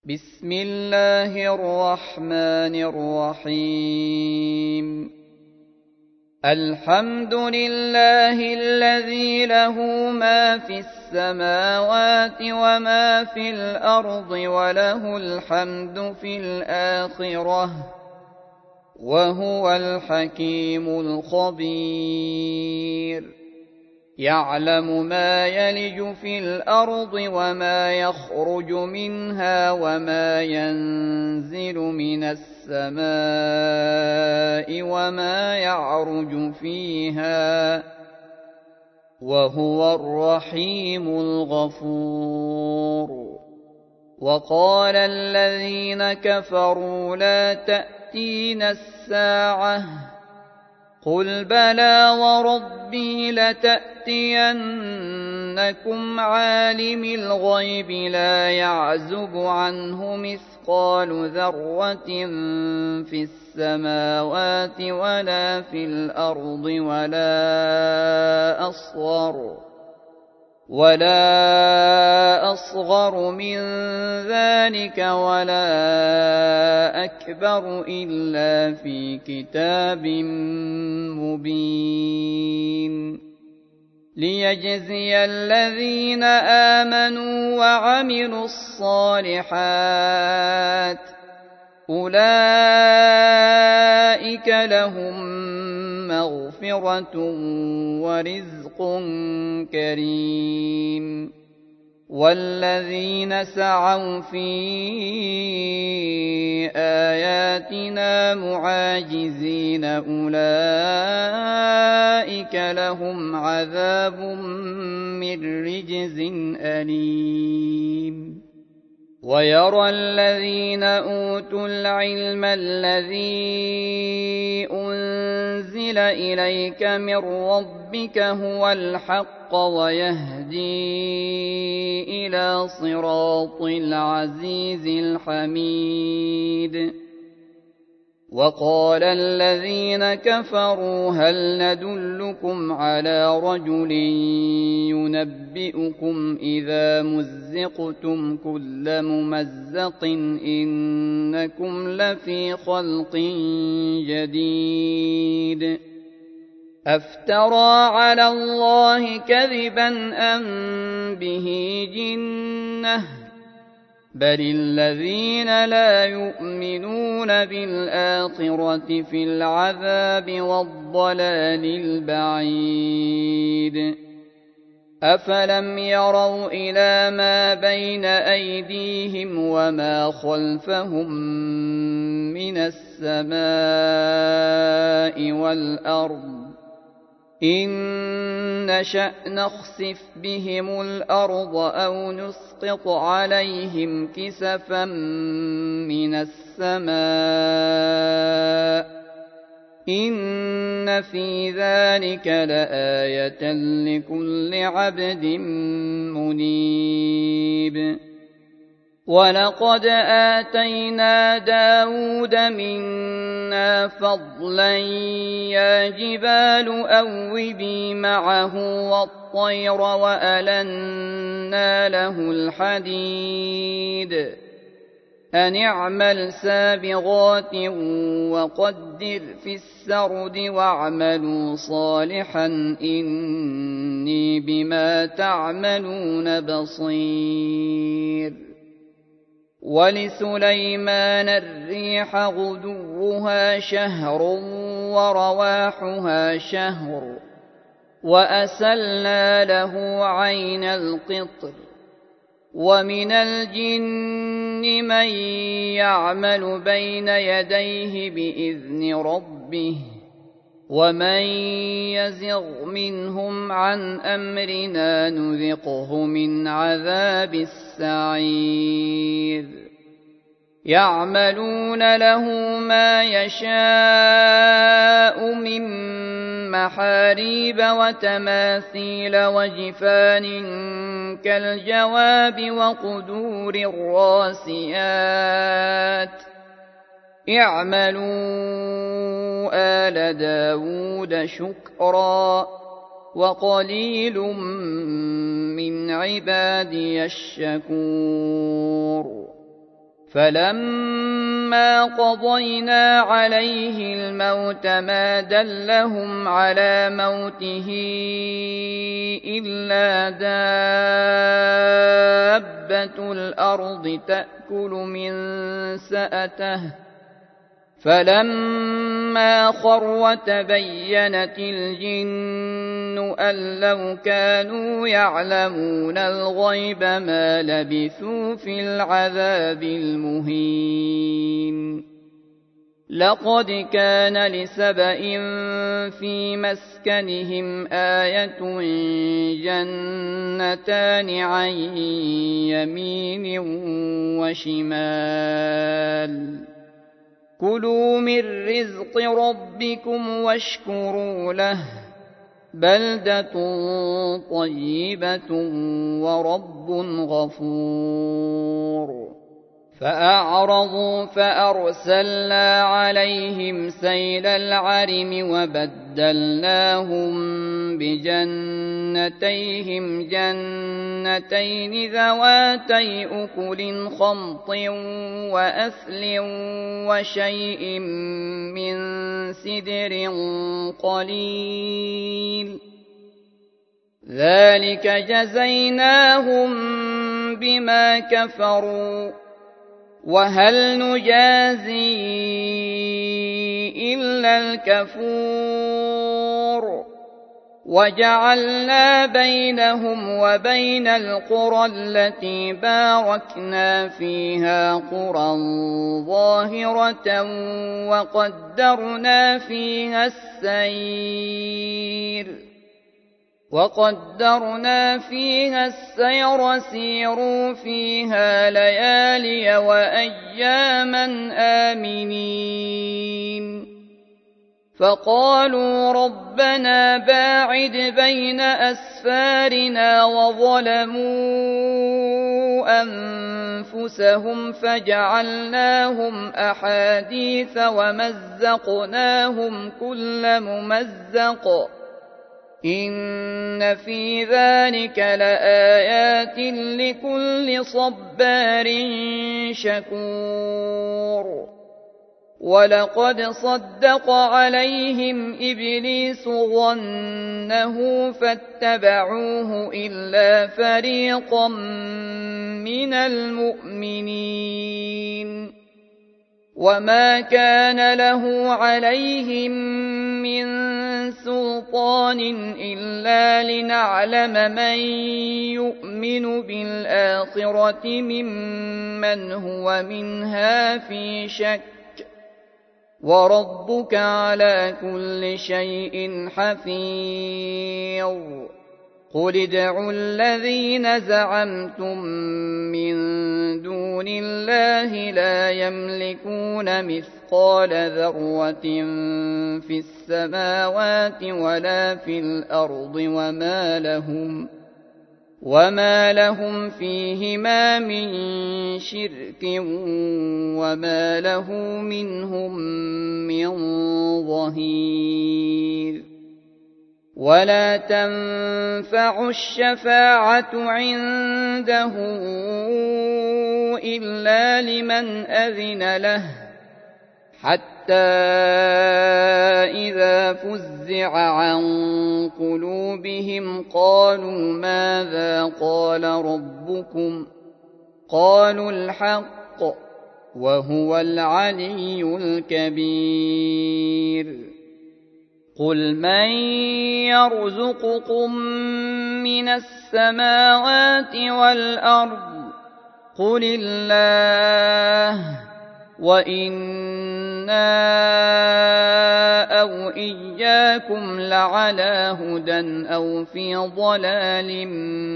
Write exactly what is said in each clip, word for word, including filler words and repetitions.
بسم الله الرحمن الرحيم. الحمد لله الذي له ما في السماوات وما في الأرض وله الحمد في الآخرة وهو الحكيم الخبير. يعلم ما يلج في الأرض وما يخرج منها وما ينزل من السماء وما يعرج فيها وهو الرحيم الغفور. وقال الذين كفروا لا تأتينا الساعة قل بلى وربي لتأتينكم عالم الغيب لا يعزب عنه مثقال ذرة في السماوات ولا في الأرض ولا أصغر ولا أصغر من ذلك ولا أكبر إلا في كتاب مبين. ليجزي الذين آمنوا وعملوا الصالحات أولئك لهم مغفرة ورزق كريم. والذين سعوا في آياتنا معاجزين أولئك لهم عذاب من رجز أليم. ويرى الذين أوتوا العلم الذي أنزل إليك من ربك هو الحق ويهدي إلى صراط العزيز الحميد. وقال الذين كفروا هل ندلكم على رجل ينبئكم إذا مزقتم كل ممزق إنكم لفي خلق جديد. أفترى على الله كذبا أم به جنة بل الذين لا يؤمنون بالآخرة في العذاب والضلال البعيد. أفلم يروا إلى ما بين أيديهم وما خلفهم من السماء والأرض إن نشأ نخسف بهم الأرض أو نسقط عليهم كسفا من السماء إن في ذلك لآية لكل عبد منيب. ولقد آتينا داود منا فضلا يا جبال أوبي معه والطير وألنا له الحديد أن اعمل سابغات وقدر في السرد واعملوا صالحا إني بما تعملون بصير. ولسليمان الريح غدوها شهر ورواحها شهر وأسلنا له عين القطر. ومن الجن من يعمل بين يديه بإذن ربه ومن يزغ منهم عن أمرنا نذقه من عذاب السعير. يعملون له ما يشاء من محاريب وتماثيل وجفان كالجواب وقدور الراسيات اعملوا آل داود شكرا وقليل من عبادي الشكور. فلما قضينا عليه الموت ما دلهم على موته إلا دابة الأرض تأكل من سأته فلما خر تبينت الجن أن لو كانوا يعلمون الغيب ما لبثوا في العذاب المهين لقد كان لسبإ في مسكنهم آية جنتان عن يمين وشمال كلوا من رزق ربكم واشكروا له بلدة طيبة ورب غفور فأعرضوا فأرسلنا عليهم سيل العرم وبدلناهم بجنتيهم جنتين ذواتي أكل خمط وأثل وشيء من سدر قليل ذلك جزيناهم بما كفروا وهل نجازي إلا الكفور وجعلنا بينهم وبين القرى التي باركنا فيها قرى ظاهرة وقدرنا فيها السير وقدرنا فيها السير سيروا فيها ليالي وأياما آمنين فقالوا ربنا باعد بين أسفارنا وظلموا أنفسهم فجعلناهم أحاديث ومزقناهم كل ممزق إن في ذلك لآيات لكل صبار شكور ولقد صدق عليهم إبليس ظنه فاتبعوه إلا فريقا من المؤمنين وما كان له عليهم من سلطان إلا لنعلم من يؤمن بالآخرة ممن هو منها في شك وربك على كل شيء حفيظ قل ادعوا الذين زعمتم من دون الله لا يملكون مثقال ذرة في السماوات ولا في الأرض وما لهم وما لهم فيهما من شرك وما له منهم من ظهير ولا تنفع الشفاعة عنده إلا لمن أذن له حتى إذا فزع عن قلوبهم قالوا ماذا قال ربكم قالوا الحق وهو العلي الكبير قل من يرزقكم من السماوات والأرض قل الله وإنا أو إياكم لعلى هدى أو في ضلال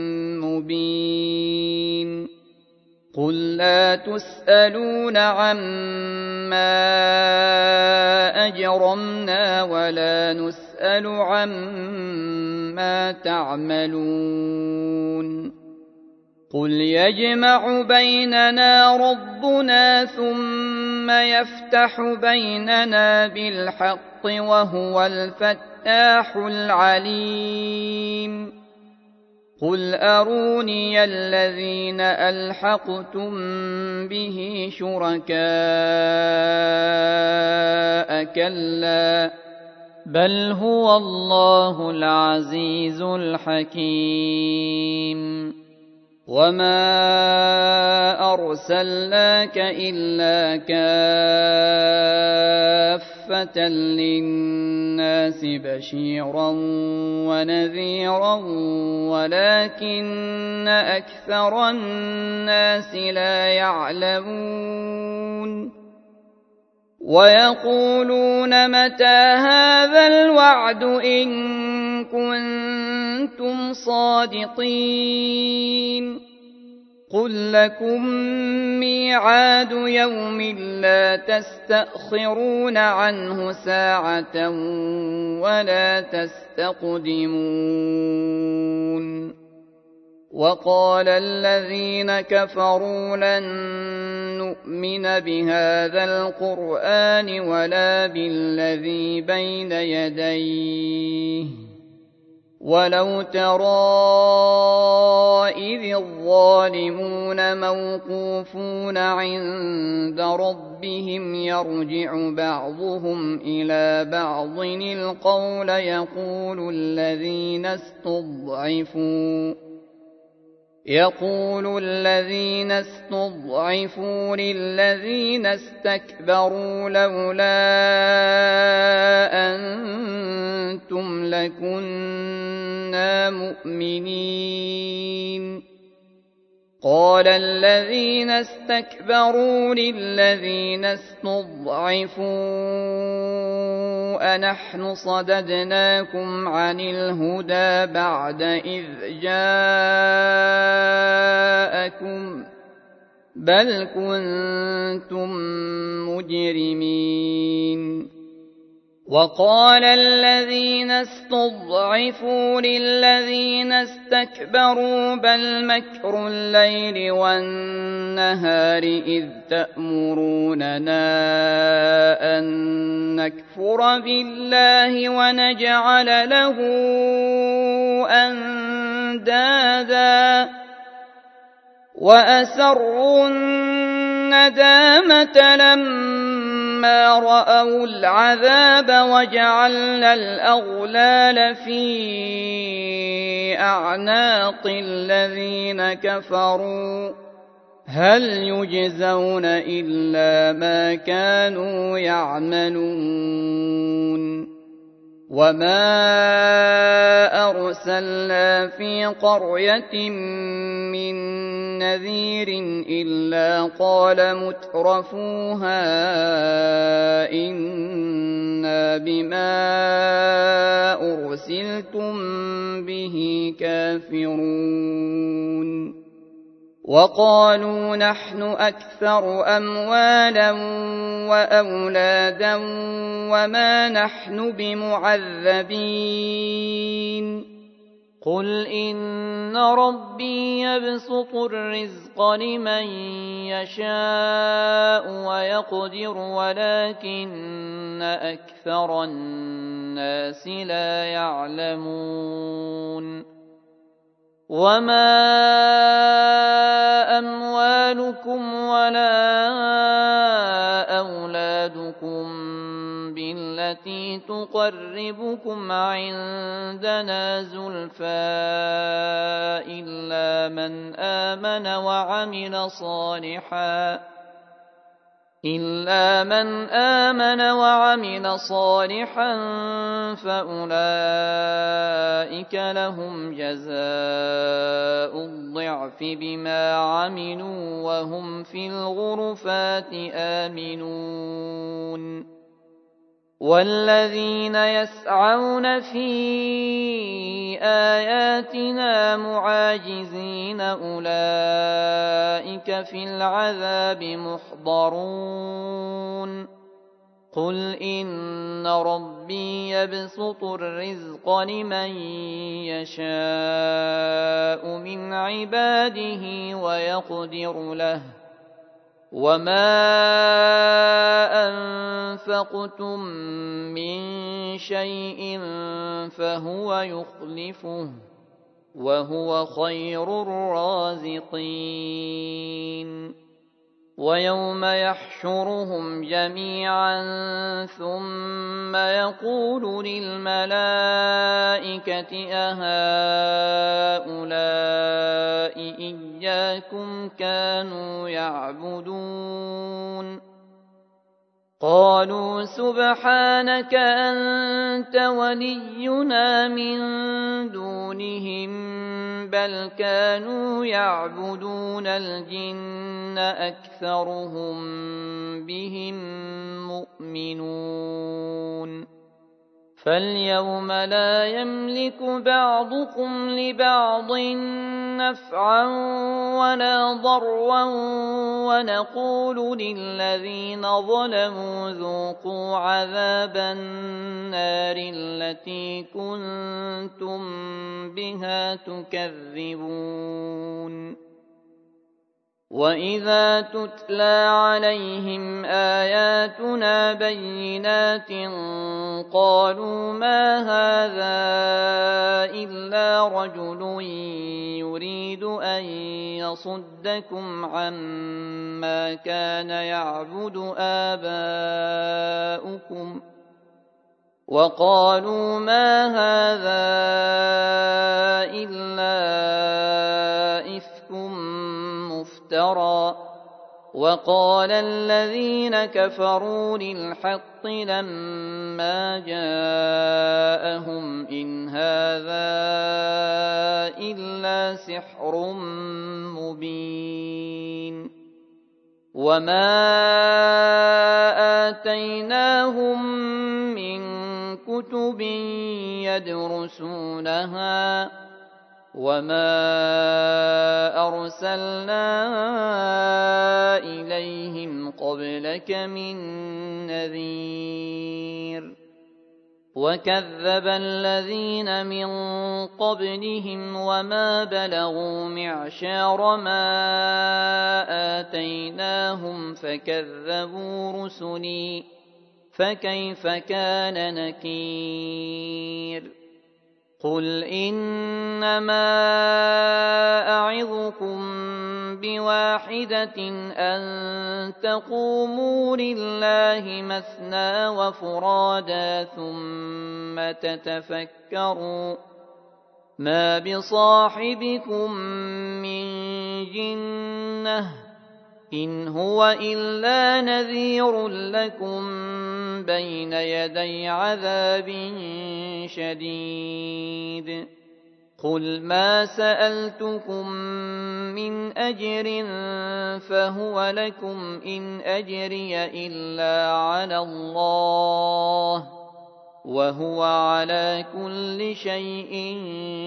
مبين قل لا تسألون عما أجرمنا ولا نسأل عما تعملون قل يجمع بيننا ربنا ثم يفتح بيننا بالحق وهو الفتاح العليم قل أروني الذين ألحقتم به شركاء كلا بل هو الله العزيز الحكيم وما أرسلناك إلا كافة للناس بشيرا ونذيرا ولكن أكثر الناس لا يعلمون ويقولون متى هذا الوعد إن كنتم صادقين قل لكم ميعاد يوم لا تستأخرون عنه ساعة ولا تستقدمون وقال الذين كفروا لن نؤمن بهذا القرآن ولا بالذي بين يديه ولو ترى إذ الظالمون موقوفون عند ربهم يرجع بعضهم إلى بعض القول يقول الذين استضعفوا يقول الذين استضعفوا للذين استكبروا لولا أنتم لكنا مؤمنين قال الذين استكبروا للذين استضعفوا أنحن صددناكم عن الهدى بعد إذ جاءكم بل كنتم مجرمين وقال الذين استضعفوا للذين استكبروا بل مكر الليل والنهار إذ تأمروننا أن نكفر بالله ونجعل له أندادا وأسروا الندامة لما رأوا العذاب وجعلنا الأغلال في أعناق الذين كفروا هل يجزون إلا ما كانوا يعملون وما أرسلنا في قرية من نذير إلا قال مترفوها إنا بما أرسلتم به كافرون وقالوا نحن أكثر أموالا وأولادا وما نحن بمعذبين قل إن ربي يبسط الرزق لمن يشاء ويقدر ولكن أكثر الناس لا يعلمون وما أموالكم ولا أولادكم بالتي تقربكم عندنا زلفى إلا من آمن وعمل صالحا إلا من آمن وعمل صالحا فأولئك لهم جزاء الضعف بما عملوا وهم في الغرفات آمنون والذين يسعون في آياتنا معاجزين أولئك في العذاب محضرون قل إن ربي يبسط الرزق لمن يشاء من عباده ويقدر له وما أنفقتم من شيء فهو يخلفه وهو خير الرازقين ويوم يحشرهم جميعا ثم يقول للملائكة أهؤلاء إياكم كانوا يعبدون قالوا سبحانك أنت ولينا من دونهم بل كانوا يعبدون الجن أكثرهم بهم مؤمنون فاليوم لا يملك بعضكم لبعض نفعا ولا ضرا ونقول للذين ظلموا ذوقوا عذاب النار التي كنتم بها تكذبون وإذا تتلى عليهم آياتنا بينات قالوا ما هذا إلا رجل يريد أن يصدكم عما كان يعبد آباؤكم وقالوا ما هذا إلا إفك مفترى وقال الذين كفروا للحق لما جاءهم إن هذا إلا سحر مبين وما آتيناهم من كتب يدرسونها وما أرسلنا إليهم قبلك من نذير وكذب الذين من قبلهم وما بلغوا معشار ما آتيناهم فكذبوا رسلي فكيف كان نكير قل إنما أعظكم بواحدة أن تقوموا لله مثنى وفرادا ثم تتفكروا ما بصاحبكم من جنة إن هو إلا نذير لكم بين يدي عذاب شديد قل ما سألتكم من أجر فهو لكم إن أجري إلا على الله وهو على كل شيء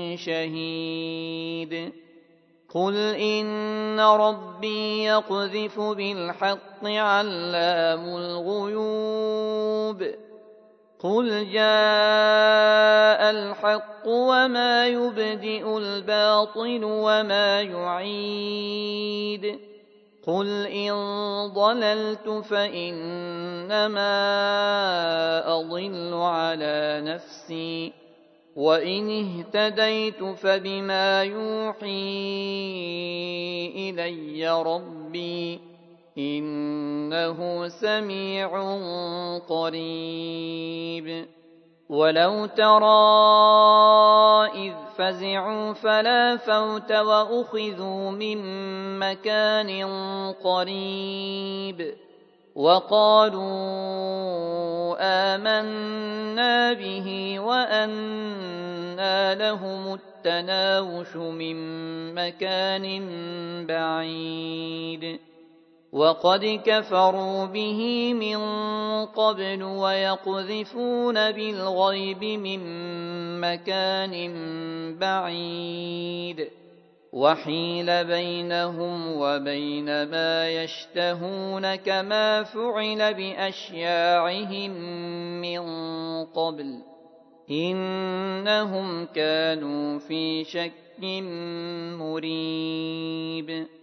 شهيد قل إن ربي يقذف بالحق علام الغيوب قل جاء الحق وما يبدئ الباطل وما يعيد قل إن ضللت فإنما أضل على نفسي وإن اهتديت فبما يوحي إلي ربي إنه سميع قريب ولو ترى إذ فزعوا فلا فوت وأخذوا من مكان قريب وقالوا آمنا به وأنى لهم التناوش من مكان بعيد وقد كفروا به من قبل ويقذفون بالغيب من مكان بعيد وحيل بينهم وبين ما يشتهون كما فعل بأشياعهم من قبل إنهم كانوا في شك مريب